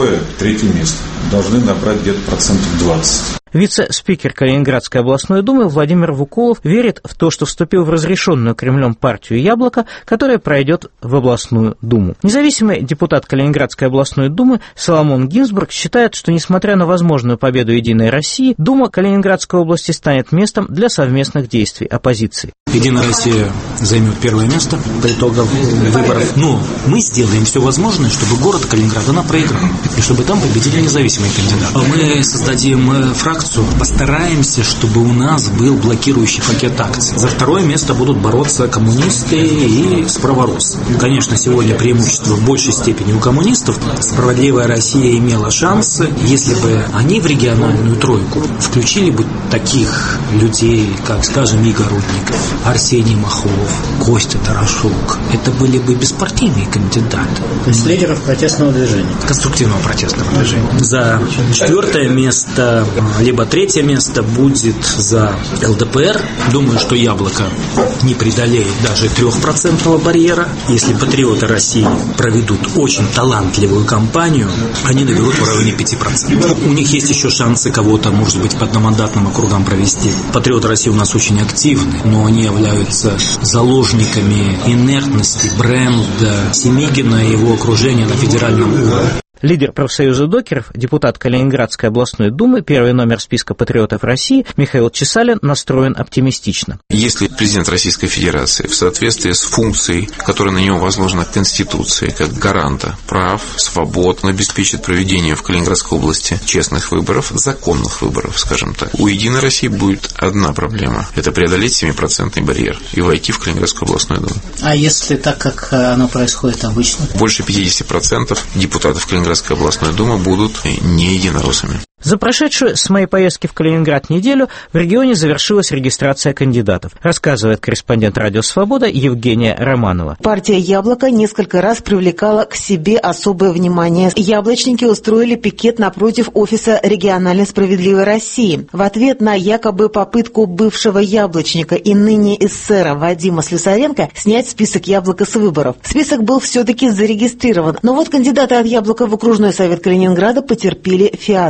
2-3 место. Должны набрать где-то 20%.
Вице-спикер Калининградской областной думы Владимир Вуколов верит в то, что вступил в разрешенную Кремлем партию «Яблоко», которая пройдет в областную думу. Независимый депутат Калининградской областной думы Соломон Гинзбург считает, что, несмотря на возможную победу «Единой России», Дума Калининградской области станет местом для совместных действий оппозиции.
«Единая Россия» займет первое место по итогам выборов. Но мы сделаем все возможное, чтобы город Калининград она проиграл, и чтобы там победили независимые кандидаты. Мы создадим фракцию, постараемся, чтобы у нас был блокирующий пакет акций. За второе место будут бороться коммунисты и справороссы. Конечно, сегодня преимущество в большей степени у коммунистов. «Справедливая Россия» имела шансы, если бы они в региональную тройку включили бы таких людей, как, скажем, Игорь Рудников, Арсений Махов, Костя Тарашук. Это были бы беспартийные кандидаты.
То есть лидеров протестного движения.
Конструктивного протестного движения. За четвертое место, либо третье место будет за ЛДПР. Думаю, что «Яблоко» не преодолеет даже 3% барьера. Если патриоты России проведут очень талантливую кампанию, они наберут в районе 5%. У них есть еще шансы кого-то, может быть, по одномандатным округам провести. Патриоты России у нас очень активны, но они являются заложниками инертности бренда Семигина и его окружения на федеральном уровне.
Лидер профсоюза докеров, депутат Калининградской областной думы, первый номер списка патриотов России Михаил Чесалин настроен оптимистично.
Если президент Российской Федерации в соответствии с функцией, которая на него возложена Конституцией, как гаранта прав, свобод, он обеспечит проведение в Калининградской области честных выборов, законных выборов, скажем так, у «Единой России» будет одна проблема – это преодолеть 7% барьер и войти в Калининградскую областную думу.
А если так, как оно происходит обычно?
Больше 50% депутатов Калининградской областной думы будут не единороссами.
За прошедшую с моей поездки в Калининград неделю в регионе завершилась регистрация кандидатов, рассказывает корреспондент «Радио Свобода» Евгения Романова.
Партия «Яблоко» несколько раз привлекала к себе особое внимание. Яблочники устроили пикет напротив офиса региональной «Справедливой России» в ответ на якобы попытку бывшего яблочника и ныне эсера Вадима Слюсаренко снять список «Яблоко» с выборов. Список был все-таки зарегистрирован, но вот кандидаты от «Яблока» в окружной совет Калининграда потерпели фиаско.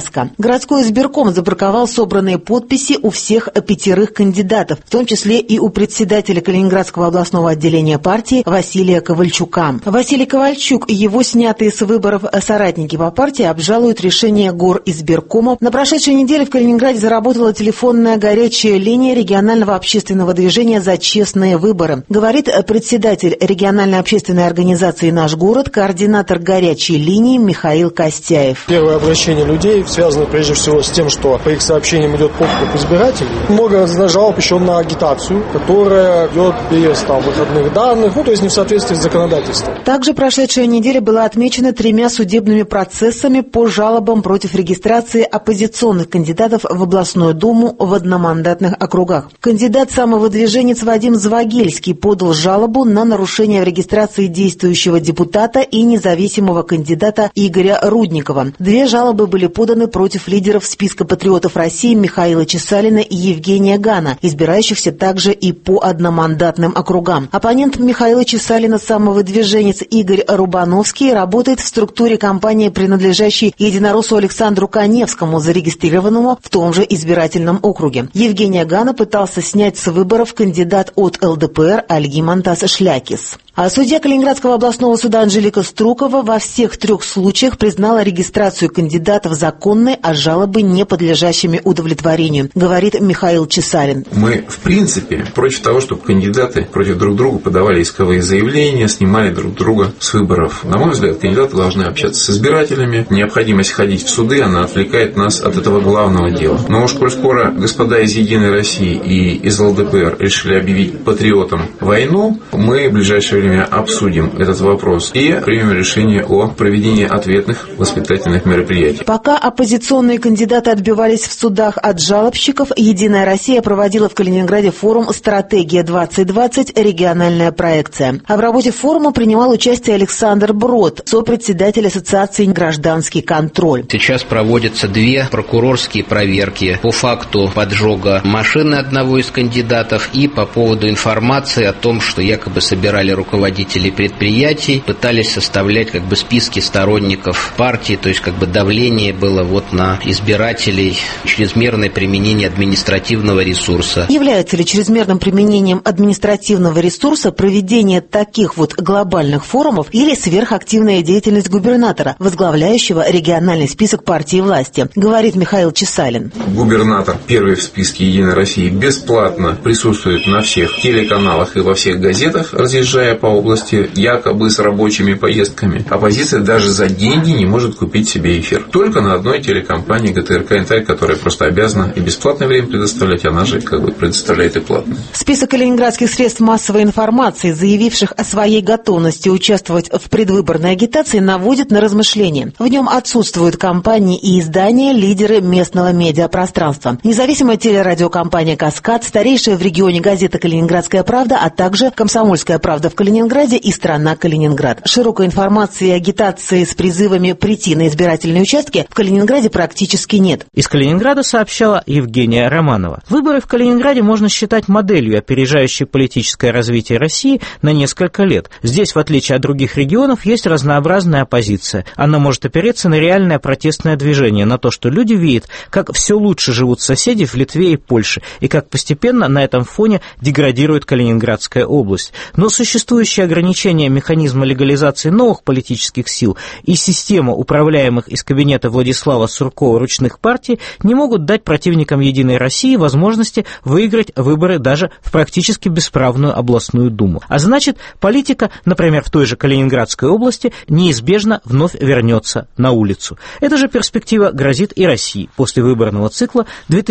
Городской избирком забраковал собранные подписи у всех 5 кандидатов, в том числе и у председателя Калининградского областного отделения партии Василия Ковальчука. Василий Ковальчук и его снятые с выборов соратники по партии обжалуют решение горизбиркома. На прошедшей неделе в Калининграде заработала телефонная горячая линия регионального общественного движения «За честные выборы». Говорит председатель региональной общественной организации «Наш город», координатор горячей линии Михаил Костяев.
Первое обращение людей связано прежде всего с тем, что по их сообщениям идет подкуп избирателей. Много жалоб еще на агитацию, которая идет без выходных данных, то есть не в соответствии с законодательством.
Также прошедшая неделя была отмечена 3 судебными процессами по жалобам против регистрации оппозиционных кандидатов в областную думу в одномандатных округах. Кандидат-самовыдвиженец Вадим Звагельский подал жалобу на нарушение в регистрации действующего депутата и независимого кандидата Игоря Рудникова. 2 жалобы были поданы против лидеров списка патриотов России Михаила Чесалина и Евгения Гана, избирающихся также и по одномандатным округам. Оппонент Михаила Чесалина, самовыдвиженец Игорь Рубановский, работает в структуре компании, принадлежащей единороссу Александру Каневскому, зарегистрированному в том же избирательном округе. Евгения Гана пытался снять с выборов кандидат от ЛДПР Альгимантас Шлякис. А судья Калининградского областного суда Анжелика Струкова во всех 3 случаях признала регистрацию кандидатов законной, а жалобы не подлежащими удовлетворению, говорит Михаил Чесалин.
Мы, в принципе, против того, чтобы кандидаты против друг друга подавали исковые заявления, снимали друг друга с выборов. На мой взгляд, кандидаты должны общаться с избирателями. Необходимость ходить в суды, она отвлекает нас от этого главного дела. Но уж коль скоро господа из «Единой России» и из ЛДПР решили объявить патриотам войну, мы в ближайшее время обсудим этот вопрос и примем решение о проведении ответных воспитательных мероприятий.
Пока оппозиционные кандидаты отбивались в судах от жалобщиков, «Единая Россия» проводила в Калининграде форум «Стратегия-2020. Региональная проекция». А в работе форума принимал участие Александр Брод, сопредседатель Ассоциации «Гражданский контроль».
Сейчас проводятся 2 прокурорские проверки по факту поджога машины одного из кандидатов и по поводу информации о том, что якобы собирали руководители предприятий, пытались составлять списки сторонников партии, то есть давление было на избирателей, чрезмерное применение административного ресурса.
Является ли чрезмерным применением административного ресурса проведение таких глобальных форумов или сверхактивная деятельность губернатора, возглавляющего региональный список партии власти, говорит Михаил Чесалин.
Губернатор, первый в списке «Единой России», бесплатно присутствует на всех телеканалах и во всех газетах, разъезжая по области, якобы с рабочими поездками. Оппозиция даже за деньги не может купить себе эфир. Только на одной телекомпании ГТРК Интайт, которая просто обязана и бесплатное время предоставлять, она же предоставляет и платное.
Список калининградских средств массовой информации, заявивших о своей готовности участвовать в предвыборной агитации, наводит на размышления. В нем отсутствуют компании и издания, лидеры местного медиапространства. Независимая телерадиокомпания «Каскад», старейшая в регионе газета «Калининградская правда», а также «Комсомольская правда» в Калининграде и «Страна Калининград». Широкой информации и агитации с призывами прийти на избирательные участки в Калининграде практически нет.
Из Калининграда сообщала Евгения Романова. Выборы в Калининграде можно считать моделью, опережающей политическое развитие России на несколько лет. Здесь, в отличие от других регионов, есть разнообразная оппозиция. Она может опереться на реальное протестное движение, на то, что люди видят, как все лучше живут соседи в Литве и Польше, и как постепенно на этом фоне деградирует Калининградская область. Но существующие ограничения механизма легализации новых политических сил и система управляемых из кабинета Владислава Суркова ручных партий не могут дать противникам «Единой России» возможности выиграть выборы даже в практически бесправную областную думу. А значит, политика, например, в той же Калининградской области, неизбежно вновь вернется на улицу. Эта же перспектива грозит и России после выборного цикла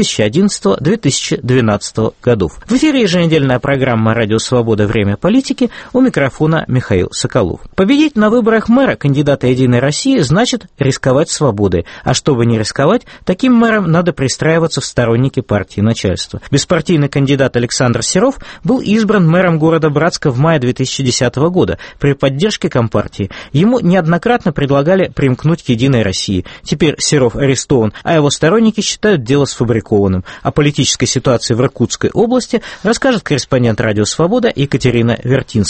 2011-2012 годов. В эфире еженедельная программа «Радио Свобода. Время политики», у микрофона Михаил Соколов. Победить на выборах мэра кандидата «Единой России» значит рисковать свободой. А чтобы не рисковать, таким мэрам надо пристраиваться в сторонники партии начальства. Беспартийный кандидат Александр Серов был избран мэром города Братска в мае 2010 года при поддержке Компартии. Ему неоднократно предлагали примкнуть к «Единой России». Теперь Серов арестован, а его сторонники считают дело сфабрикованным. О политической ситуации в Иркутской области расскажет корреспондент «Радио Свобода» Екатерина Вертинская.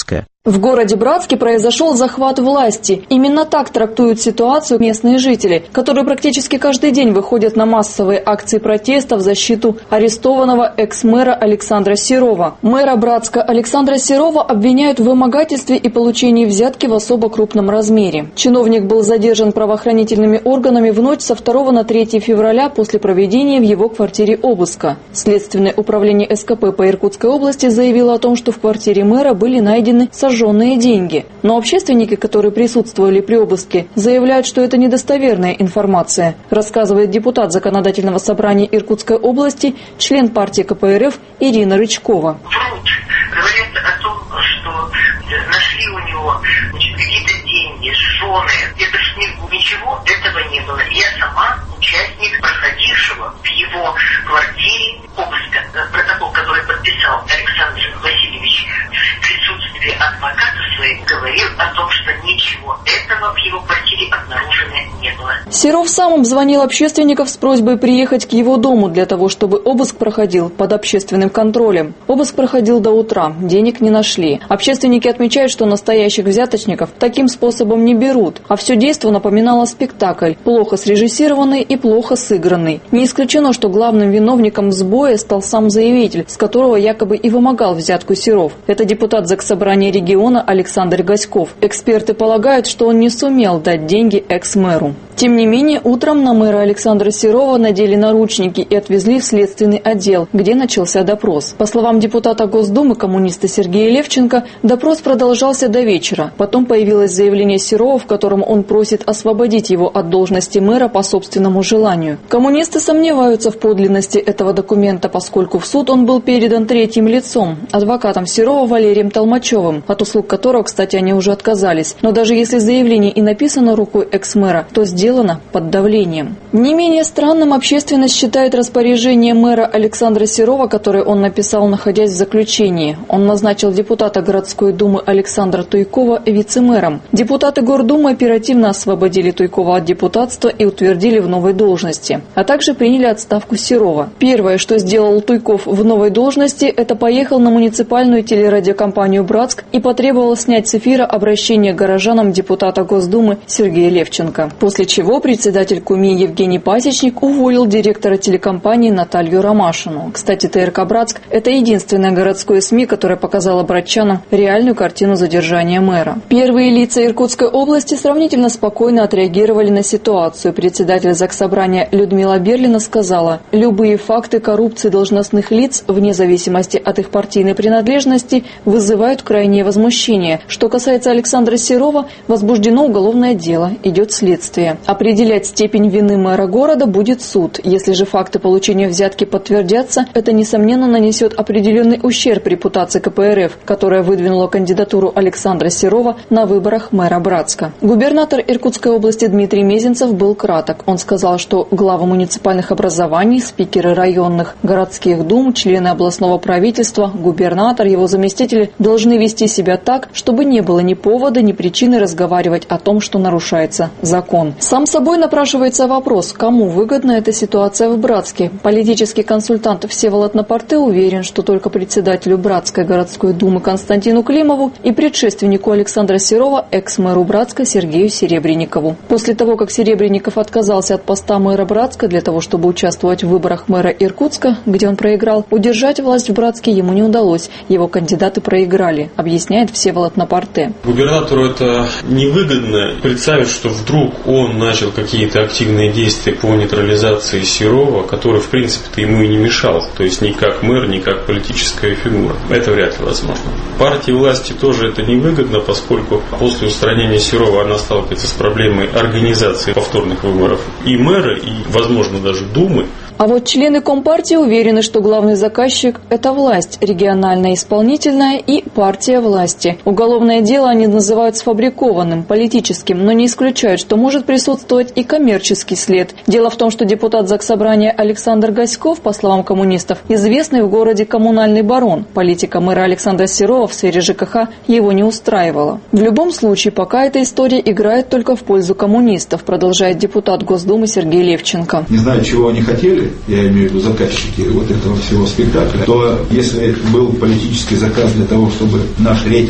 В городе Братске произошел захват власти. Именно так трактуют ситуацию местные жители, которые практически каждый день выходят на массовые акции протеста в защиту арестованного экс-мэра Александра Серова. Мэра Братска Александра Серова обвиняют в вымогательстве и получении взятки в особо крупном размере. Чиновник был задержан правоохранительными органами в ночь со 2 на 3 февраля после проведения в его квартире обыска. Следственное управление СКП по Иркутской области заявило о том, что в квартире мэра были найдены сожженные деньги. Но общественники, которые присутствовали при обыске, заявляют, что это недостоверная информация, рассказывает депутат Законодательного собрания Иркутской области, член партии КПРФ Ирина Рычкова.
Говорят о том, что нашли у него какие-то деньги, сжженные. Это ж ничего этого не было. Я сама участник проходившего в его квартире обыска. Протокол, который подписал Александр Васильевич в присутствии адвоката своих, говорил о том, что ничего этого в его квартире обнаружено не было.
Серов сам обзвонил общественников с просьбой приехать к его дому для того, чтобы обыск проходил под общественным контролем. Обыск проходил до утра, денег не нашли. Общественники отмечают, что настоящих взяточников таким способом не берут, а все действо напоминало спектакль, плохо срежиссированный и плохо сыгранный. Не исключено, что главным виновником сбоя стал сам заявитель, с которого якобы и вымогал взятку Серов. Это депутат Заксобрания региона Александр Гаськов. Эксперты полагают, что он не сумел дать деньги экс-мэру. Тем не менее, утром на мэра Александра Серова надели наручники и отвезли в следственный отдел, где начался допрос. По словам депутата Госдумы коммуниста Сергея Левченко, допрос продолжался до вечера. Потом появилось заявление Серова, в котором он просит освободить его от должности мэра по собственному желанию. Коммунисты сомневаются в подлинности этого документа, поскольку в суд он был передан третьим лицом, адвокатом Серова Валерием Толмачевым, от услуг которого, кстати, они уже отказались. Но даже если заявление и написано рукой экс-мэра, то сделано под давлением. Не менее странным общественность считает распоряжение мэра Александра Серова, которое он написал, находясь в заключении. Он назначил депутата городской думы Александра Туйкова вице-мэром. Депутаты Гордумы оперативно освободили Туйкова от депутатства и утвердили в новой должности, а также приняли отставку Серова. Первое, что сделал Туйков в новой должности, это поехал на муниципальную телерадиокомпанию «Братск» и потребовал снять с эфира обращение к горожанам депутата Госдумы Сергея Левченко. После чего председатель КУМИ Евгений Пасечник уволил директора телекомпании Наталью Ромашину. Кстати, ТРК «Братск» – это единственное городское СМИ, которое показало братчанам реальную картину задержания мэра. Первые лица Иркутской области сравнительно спокойно отреагировали на ситуацию. Председатель Заксобрания Людмила Берлина сказала: «Любые факты коррупции должностных лиц, вне зависимости от их партийной принадлежности, вызывают крайнее возмущение. Что касается Александра Серова, возбуждено уголовное дело, идет следствие. Определять степень вины мэра города будет суд. Если же факты получения взятки подтвердятся, это, несомненно, нанесет определенный ущерб репутации КПРФ, которая выдвинула кандидатуру Александра Серова на выборах мэра Братска». Губернатор Иркутской области Дмитрий Мезенцев был краток. Он сказал, что главы муниципальных образований, спикеры районных, городских дум, члены областного правительства, губернатор, его заместители должны вести себя так, чтобы не было ни повода, ни причины разговаривать о том, что нарушается закон. Сам собой напрашивается вопрос, кому выгодна эта ситуация в Братске. Политический консультант Всеволод Напорте уверен, что только председателю Братской городской думы Константину Климову и предшественнику Александра Серова, экс-мэру Братска Сергею Серебренникову. После того, как Серебренников отказался от поста мэра Братска для того, чтобы участвовать в выборах мэра Иркутска, где он проиграл, удержать власть в Братске ему не удалось. Его кандидаты проиграли, объясняет Всеволод Напорте.
Губернатору это невыгодно представить, что вдруг он начал какие-то активные действия по нейтрализации Серова, который, в принципе-то, ему и не мешал. То есть ни как мэр, ни как политическая фигура. Это вряд ли возможно. Партии власти тоже это невыгодно, поскольку после устранения Серова она сталкивается с проблемой организации повторных выборов и мэра, и, возможно, даже Думы.
А вот члены Компартии уверены, что главный заказчик – это власть, региональная исполнительная и партия власти. Уголовное дело они называют сфабрикованным, политическим, но не исключают, что может присутствовать и коммерческий след. Дело в том, что депутат Заксобрания Александр Гаськов, по словам коммунистов, известный в городе коммунальный барон. Политика мэра Александра Серова в сфере ЖКХ его не устраивала. В любом случае, пока эта история играет только в пользу коммунистов, продолжает депутат Госдумы Сергей Левченко.
Не знаю, чего они хотели, я имею в виду заказчики вот этого всего спектакля, то если был политический заказ для того, чтобы наш рейтинг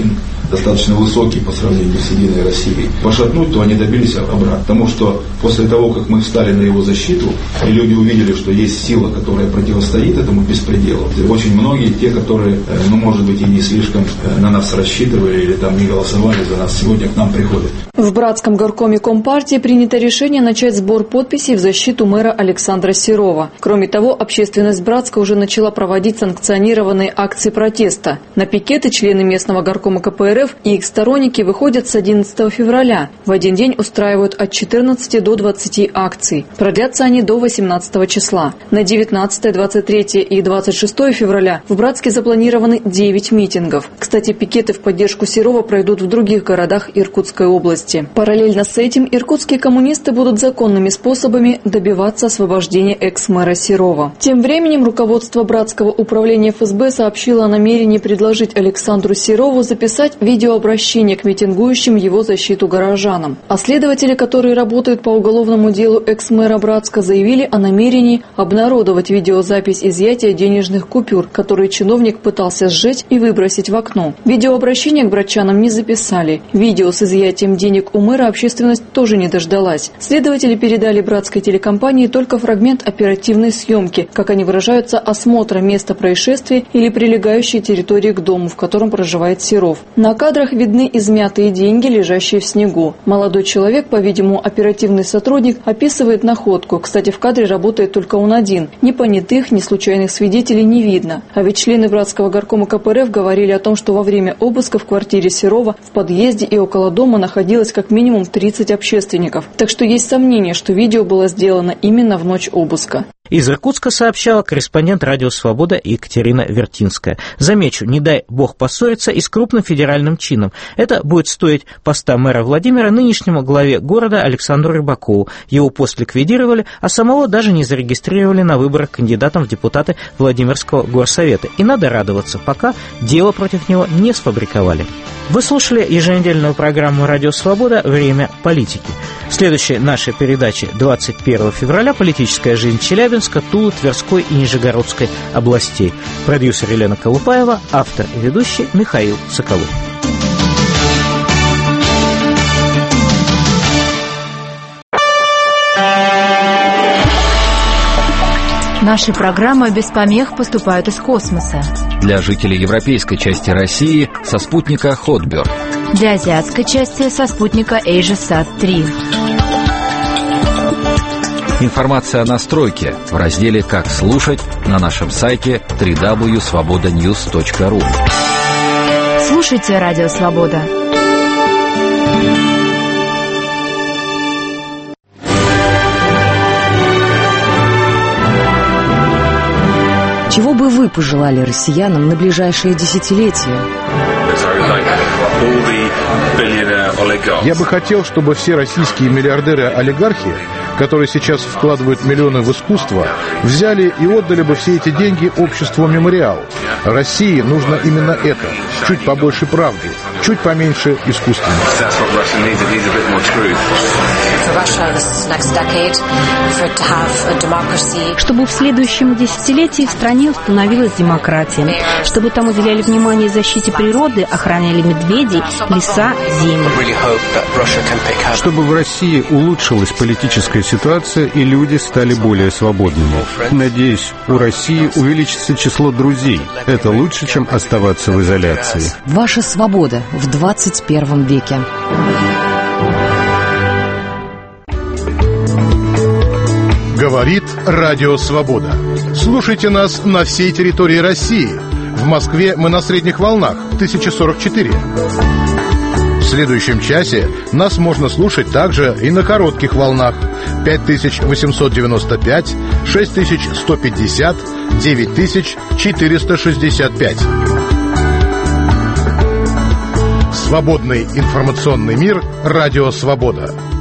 достаточно высокий по сравнению с «Единой Россией», пошатнуть, то они добились обратно. Потому что после того, как мы встали на его защиту, и люди увидели, что есть сила, которая противостоит этому беспределу, очень многие, те, которые, может быть, и не слишком на нас рассчитывали или там не голосовали за нас, сегодня к нам приходят.
В Братском горкоме Компартии принято решение начать сбор подписей в защиту мэра Александра Серова. Кроме того, общественность Братска уже начала проводить санкционированные акции протеста. На пикеты члены местного горкома КПРФ и их сторонники выходят с 11 февраля. В один день устраивают от 14 до 20 акций. Продлятся они до 18 числа. На 19, 23 и 26 февраля в Братске запланированы 9 митингов. Кстати, пикеты в поддержку Серова пройдут в других городах Иркутской области. Параллельно с этим иркутские коммунисты будут законными способами добиваться освобождения экс-мэра Серова. Тем временем руководство Братского управления ФСБ сообщило о намерении предложить Александру Серову записать видеообращение к митингующим его защиту горожанам. А следователи, которые работают по уголовному делу экс-мэра Братска, заявили о намерении обнародовать видеозапись изъятия денежных купюр, которые чиновник пытался сжечь и выбросить в окно. Видеообращение к братчанам не записали. Видео с изъятием денег у мэра общественность тоже не дождалась. Следователи передали братской телекомпании только фрагмент оперативной съемки, как они выражаются, осмотра места происшествия или прилегающей территории к дому, в котором проживает Серов. На кадрах видны измятые деньги, лежащие в снегу. Молодой человек, по-видимому, оперативный сотрудник, описывает находку. Кстати, в кадре работает только он один. Ни понятых, ни случайных свидетелей не видно. А ведь члены Братского горкома КПРФ говорили о том, что во время обыска в квартире Серова в подъезде и около дома находилось как минимум 30 общественников. Так что есть сомнение, что видео было сделано именно в ночь обыска.
Из Иркутска сообщала корреспондент «Радио Свобода» Екатерина Вертинская. Замечу, не дай бог поссориться и с крупным федеральным чином. Это будет стоить поста мэра Владимира нынешнему главе города Александру Рыбакову. Его пост ликвидировали, а самого даже не зарегистрировали на выборах кандидатом в депутаты Владимирского горсовета. И надо радоваться, пока дело против него не сфабриковали. Вы слушали еженедельную программу «Радио Свобода. Время политики». Следующие наши передачи 21 февраля «Политическая жизнь Челябинска, Тулы, Тверской и Нижегородской областей». Продюсер Елена Колупаева, автор и ведущий Михаил Соколов.
Наши программы без помех поступают из космоса.
Для жителей европейской части России со спутника Hotbird.
Для азиатской части со спутника AsiaSat-3.
Информация о настройке в разделе «Как слушать» на нашем сайте www.svobodanews.ru.
Слушайте «Радио Свобода».
Чего бы вы пожелали россиянам на ближайшие десятилетия?
Я бы хотел, чтобы все российские миллиардеры-олигархи, которые сейчас вкладывают миллионы в искусство, взяли и отдали бы все эти деньги обществу «Мемориал». России нужно именно это. Чуть побольше правды, чуть поменьше искусства.
Чтобы в следующем десятилетии в стране установилась демократия. Чтобы там уделяли внимание защите природы, охраняли медведей, леса, земли.
Чтобы в России улучшилась политическая ситуация и люди стали более свободными. Надеюсь, у России увеличится число друзей. Это лучше, чем оставаться в изоляции.
Ваша свобода в 21 веке.
Говорит Радио Свобода. Слушайте нас на всей территории России. В Москве мы на средних волнах 1044. В следующем часе нас можно слушать также и на коротких волнах 5895, 6150, 9465. Свободный информационный мир. Радио Свобода.